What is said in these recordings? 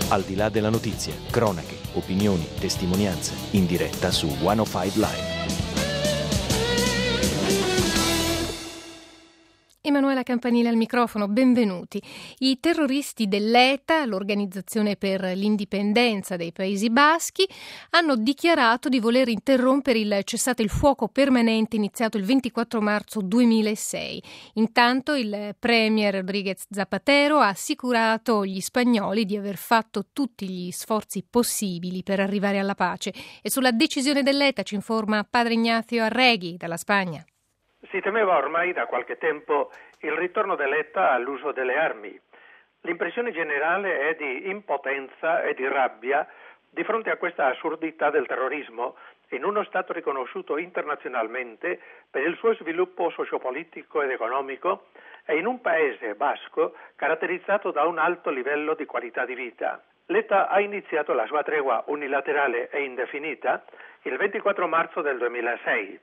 Al di là della notizia, cronache, opinioni, testimonianze, in diretta su 105 Live. Emanuela Campanile al microfono, benvenuti. I terroristi dell'ETA, l'Organizzazione per l'Indipendenza dei Paesi Baschi, hanno dichiarato di voler interrompere il cessate il fuoco permanente iniziato il 24 marzo 2006. Intanto il premier Rodríguez Zapatero ha assicurato gli spagnoli di aver fatto tutti gli sforzi possibili per arrivare alla pace. E sulla decisione dell'ETA ci informa padre Ignacio Arregui dalla Spagna. Si temeva ormai da qualche tempo il ritorno dell'ETA all'uso delle armi. L'impressione generale è di impotenza e di rabbia di fronte a questa assurdità del terrorismo in uno Stato riconosciuto internazionalmente per il suo sviluppo sociopolitico ed economico e in un paese basco caratterizzato da un alto livello di qualità di vita. L'ETA ha iniziato la sua tregua unilaterale e indefinita il 24 marzo del 2006.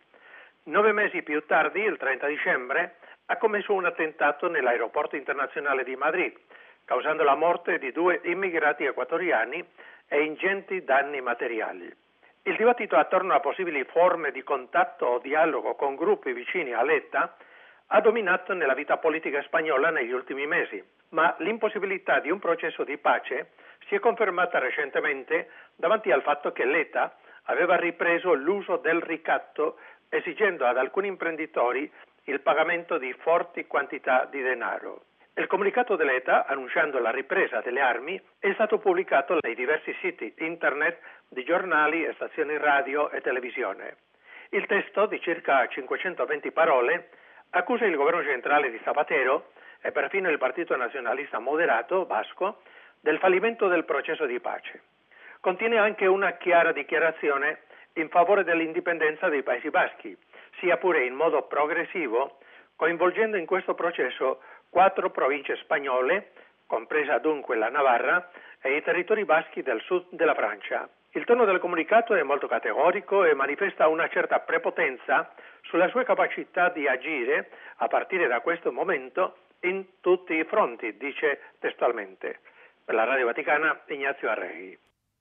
9 mesi più tardi, il 30 dicembre, ha commesso un attentato nell'aeroporto internazionale di Madrid, causando la morte di 2 immigrati equatoriani e ingenti danni materiali. Il dibattito attorno a possibili forme di contatto o dialogo con gruppi vicini all'ETA ha dominato nella vita politica spagnola negli ultimi mesi, ma l'impossibilità di un processo di pace si è confermata recentemente davanti al fatto che l'ETA aveva ripreso l'uso del ricatto esigendo ad alcuni imprenditori il pagamento di forti quantità di denaro. Il comunicato dell'ETA, annunciando la ripresa delle armi, è stato pubblicato nei diversi siti internet di giornali, stazioni radio e televisione. Il testo, di circa 520 parole, accusa il governo centrale di Zapatero e perfino il Partito Nazionalista Moderato basco del fallimento del processo di pace. Contiene anche una chiara dichiarazione in favore dell'indipendenza dei Paesi Baschi, sia pure in modo progressivo, coinvolgendo in questo processo 4 province spagnole, compresa dunque la Navarra, e i territori baschi del sud della Francia. Il tono del comunicato è molto categorico e manifesta una certa prepotenza sulla sua capacità di agire, a partire da questo momento, in tutti i fronti, dice testualmente. Per la Radio Vaticana, Ignazio Arregui.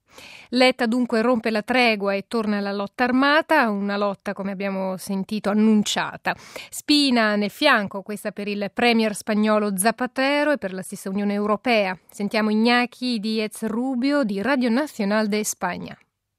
L'ETA dunque rompe la tregua e torna alla lotta armata, una lotta, come abbiamo sentito, annunciata. Spina nel fianco, questa per il premier spagnolo Zapatero e per la stessa Unione Europea. Sentiamo Iñaki Díez Rubio di Radio Nacional de España.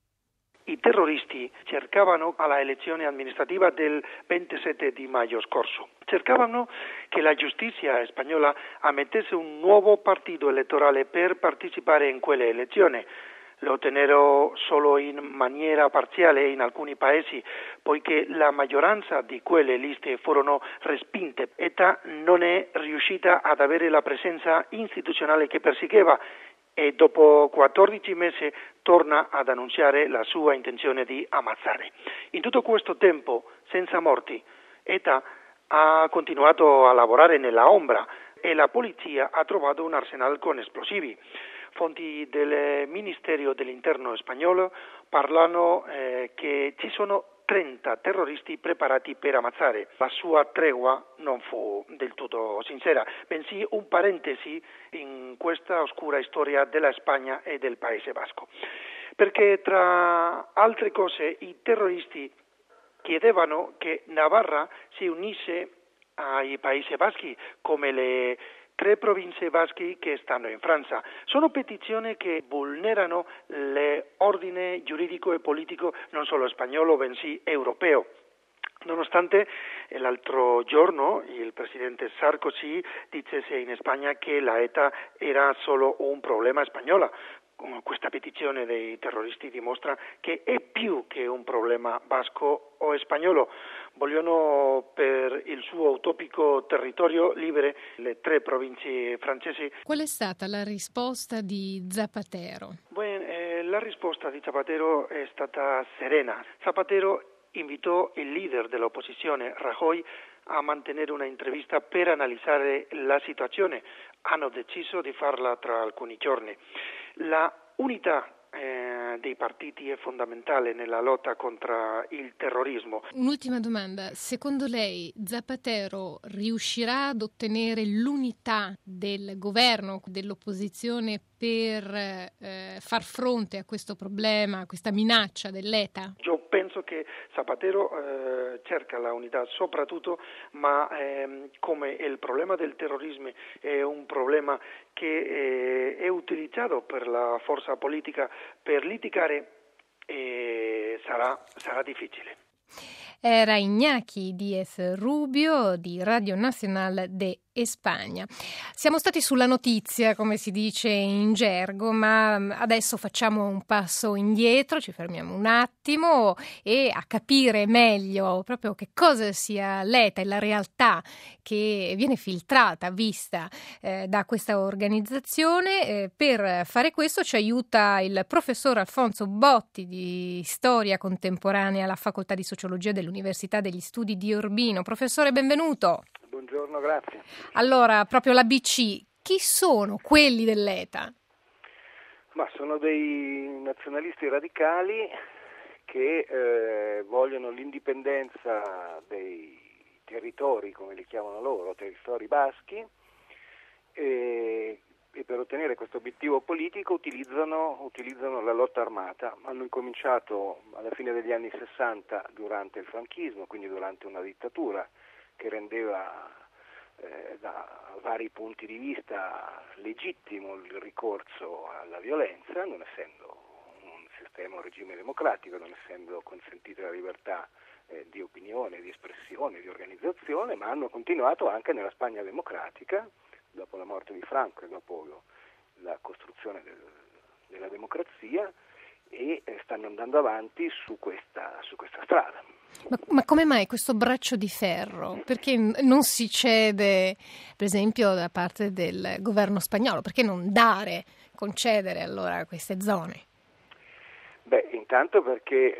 I terroristi cercavano alla elezione amministrativa del 27 di maggio scorso. Cercavano che la giustizia spagnola ammettesse un nuovo partito elettorale per partecipare in quelle elezioni. Lo ottennero solo in maniera parziale in alcuni paesi, poiché la maggioranza di quelle liste furono respinte. ETA non è riuscita ad avere la presenza istituzionale che perseguiva e dopo 14 mesi torna ad annunciare la sua intenzione di ammazzare. In tutto questo tempo, senza morti, ETA ha continuato a lavorare nella ombra e la polizia ha trovato un arsenale con esplosivi. Fonti del Ministero dell'Interno spagnolo parlano che ci sono 30 terroristi preparati per ammazzare. La sua tregua non fu del tutto sincera, bensì un parentesi in questa oscura storia della Spagna e del Paese Basco. Perché tra altre cose i terroristi chiedevano che Navarra si unisse ai Paesi Baschi come le 3 province basche che stanno in Francia. Sono petizioni che vulnerano l'ordine giuridico e politico non solo spagnolo, bensì europeo. Nonostante l'altro giorno il presidente Sarkozy dicesse in Spagna che la ETA era solo un problema spagnolo. Questa petizione dei terroristi dimostra che è più che un problema basco o spagnolo. Vogliono per il suo utopico territorio libero le 3 province francesi. Qual è stata la risposta di Zapatero? La risposta di Zapatero è stata serena. Zapatero invitò il leader dell'opposizione, Rajoy, a mantenere una intervista per analizzare la situazione. Hanno deciso di farla tra alcuni giorni. La unità dei partiti è fondamentale nella lotta contro il terrorismo. Un'ultima domanda, secondo lei Zapatero riuscirà ad ottenere l'unità del governo, dell'opposizione per far fronte a questo problema, a questa minaccia dell'ETA? Io penso che Zapatero cerca la unità soprattutto, ma come il problema del terrorismo è un problema che è utilizzato per la forza politica per litigare, sarà difficile. Era Iñaki Díez Rubio di Radio Nacional de España. Siamo stati sulla notizia, come si dice in gergo, ma adesso facciamo un passo indietro, ci fermiamo un attimo e a capire meglio proprio che cosa sia l'ETA e la realtà che viene filtrata, vista da questa organizzazione. Per fare questo ci aiuta il professor Alfonso Botti di Storia Contemporanea alla Facoltà di Sociologia dell'Università degli Studi di Urbino. Professore, benvenuto. Buongiorno, grazie. Allora, proprio l'ABC, chi sono quelli dell'ETA? Ma sono dei nazionalisti radicali che vogliono l'indipendenza dei territori, come li chiamano loro, territori baschi, e per ottenere questo obiettivo politico utilizzano la lotta armata. Hanno incominciato alla fine degli anni 60 durante il franchismo, quindi durante una dittatura che rendeva da vari punti di vista legittimo il ricorso alla violenza, non essendo un sistema, un regime democratico, non essendo consentita la libertà di opinione, di espressione, di organizzazione, ma hanno continuato anche nella Spagna democratica, dopo la morte di Franco e dopo la costruzione della democrazia, e stanno andando avanti su questa strada. Ma come mai questo braccio di ferro? Perché non si cede, per esempio, da parte del governo spagnolo? Perché non concedere allora queste zone? Beh, intanto perché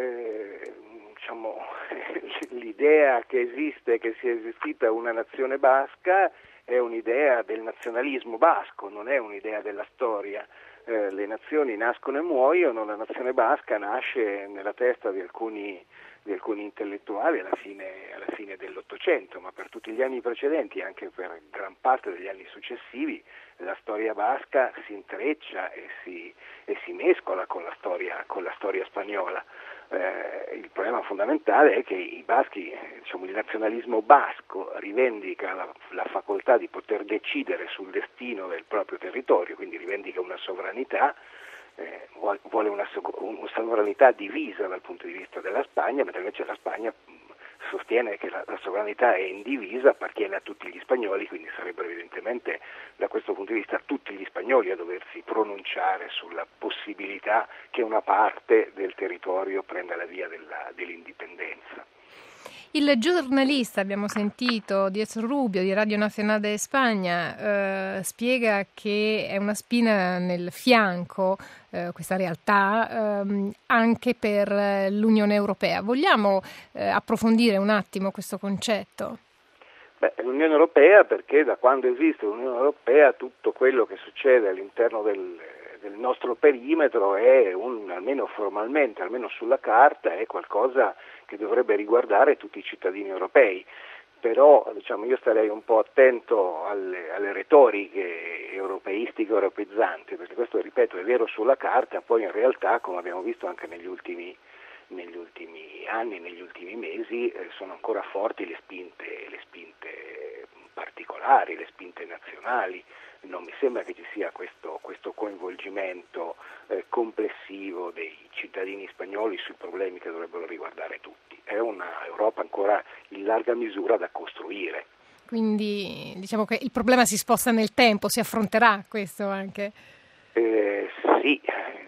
l'idea che sia esistita una nazione basca è un'idea del nazionalismo basco, non è un'idea della storia. Le nazioni nascono e muoiono, la nazione basca nasce nella testa di alcuni intellettuali alla fine dell'Ottocento, ma per tutti gli anni precedenti, anche per gran parte degli anni successivi, la storia basca si intreccia e si mescola con la storia spagnola. Il problema fondamentale è che i baschi, il nazionalismo basco rivendica la facoltà di poter decidere sul destino del proprio territorio, quindi rivendica una sovranità, vuole una sovranità divisa dal punto di vista della Spagna, mentre invece la Spagna sostiene che la sovranità è indivisa, appartiene a tutti gli spagnoli, quindi sarebbero evidentemente da questo punto di vista tutti gli spagnoli a doversi pronunciare sulla possibilità che una parte del territorio prenda la via dell'indipendenza. Il giornalista, abbiamo sentito, Díez Rubio di Radio Nacional de España, spiega che è una spina nel fianco questa realtà anche per l'Unione Europea. Vogliamo approfondire un attimo questo concetto? L'Unione Europea, perché da quando esiste l'Unione Europea tutto quello che succede all'interno del nostro perimetro è almeno formalmente, almeno sulla carta, è qualcosa che dovrebbe riguardare tutti i cittadini europei. Però io starei un po' attento alle retoriche europeistiche, europeizzanti, perché questo, ripeto, è vero sulla carta, poi in realtà, come abbiamo visto anche negli ultimi anni, negli ultimi mesi, sono ancora forti le spinte particolari, le spinte nazionali. Non mi sembra che ci sia questo coinvolgimento complessivo dei cittadini spagnoli sui problemi che dovrebbero riguardare tutti. È una Europa ancora in larga misura da costruire. Quindi diciamo che il problema si sposta nel tempo, si affronterà questo anche? Sì,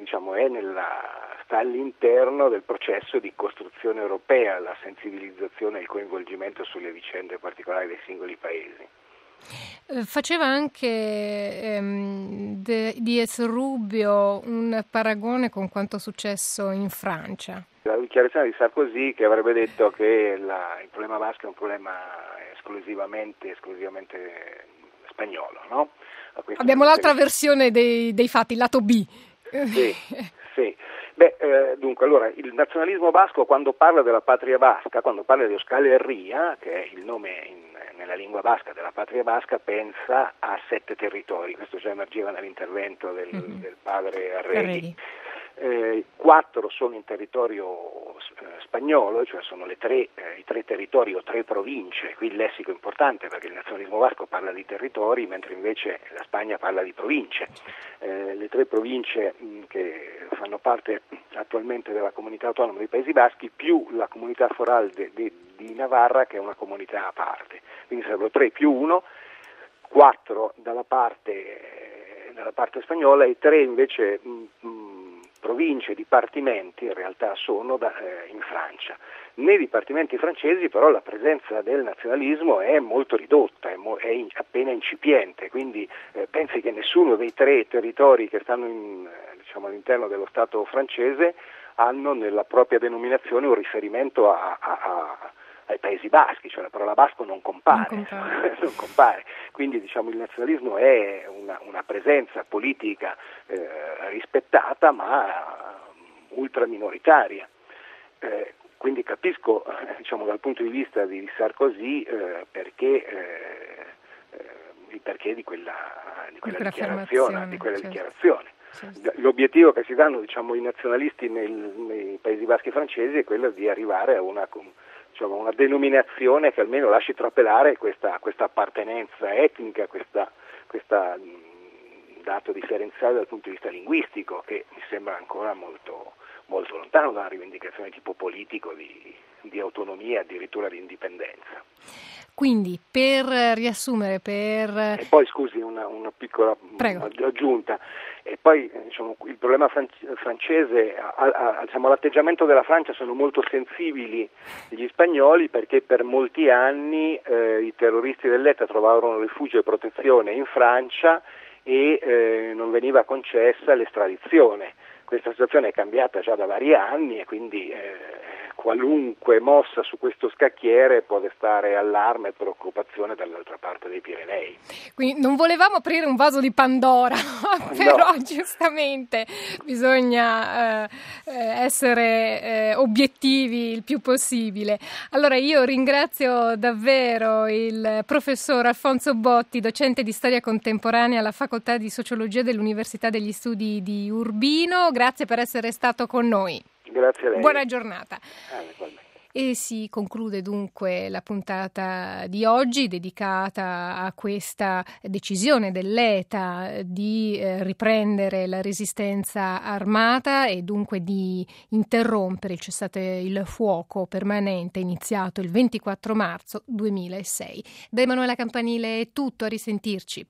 sta all'interno del processo di costruzione europea, la sensibilizzazione e il coinvolgimento sulle vicende particolari dei singoli paesi. Faceva anche Díez Rubio un paragone con quanto successo in Francia. La dichiarazione di Sarkozy, che avrebbe detto che il problema basco è un problema esclusivamente spagnolo, no? Abbiamo l'altra versione dei fatti, il lato B. Sì, dunque, allora, il nazionalismo basco quando parla della patria basca, quando parla di Euskal Herria, che è il nome nella lingua basca della patria basca, pensa a 7 territori, questo già emergeva nell'intervento del padre Arregui. 4 sono in territorio spagnolo, cioè sono i 3 territori o 3 province. Qui il lessico è importante perché il nazionalismo basco parla di territori, mentre invece la Spagna parla di province. Le 3 province che fanno parte attualmente della comunità autonoma dei Paesi Baschi più la comunità foral di Navarra, che è una comunità a parte. Quindi sarebbero 3 più 1, 4 dalla parte spagnola e 3 invece province, dipartimenti in realtà sono in Francia. Nei dipartimenti francesi però la presenza del nazionalismo è molto ridotta, è appena incipiente, quindi pensi che nessuno dei 3 territori che stanno all'interno dello Stato francese hanno nella propria denominazione un riferimento ai Paesi Baschi, cioè la parola basco non compare. Non compare. Quindi il nazionalismo è una presenza politica rispettata ma ultra minoritaria. Quindi capisco dal punto di vista di Sarkozy il perché di quella dichiarazione. Certo. L'obiettivo che si danno i nazionalisti nei Paesi Baschi francesi è quello di arrivare a una denominazione che almeno lasci trapelare questa appartenenza etnica, questa dato differenziale dal punto di vista linguistico, che mi sembra ancora molto, molto lontano da una rivendicazione tipo politico di autonomia, addirittura di indipendenza. Quindi, per riassumere, E poi, scusi, una piccola aggiunta. E poi il problema francese, all'atteggiamento della Francia sono molto sensibili gli spagnoli, perché per molti anni i terroristi dell'ETA trovarono rifugio e protezione in Francia e non veniva concessa l'estradizione. Questa situazione è cambiata già da vari anni e quindi qualunque mossa su questo scacchiere può destare allarme e preoccupazione dall'altra parte dei Pirenei. Quindi non volevamo aprire un vaso di Pandora, però giustamente bisogna essere obiettivi il più possibile. Allora io ringrazio davvero il professor Alfonso Botti, docente di storia contemporanea alla Facoltà di Sociologia dell'Università degli Studi di Urbino. Grazie per essere stato con noi. Grazie a lei. Buona giornata. E si conclude dunque la puntata di oggi dedicata a questa decisione dell'ETA di riprendere la resistenza armata e dunque di interrompere il cessate il fuoco permanente iniziato il 24 marzo 2006. Da Emanuela Campanile è tutto, a risentirci.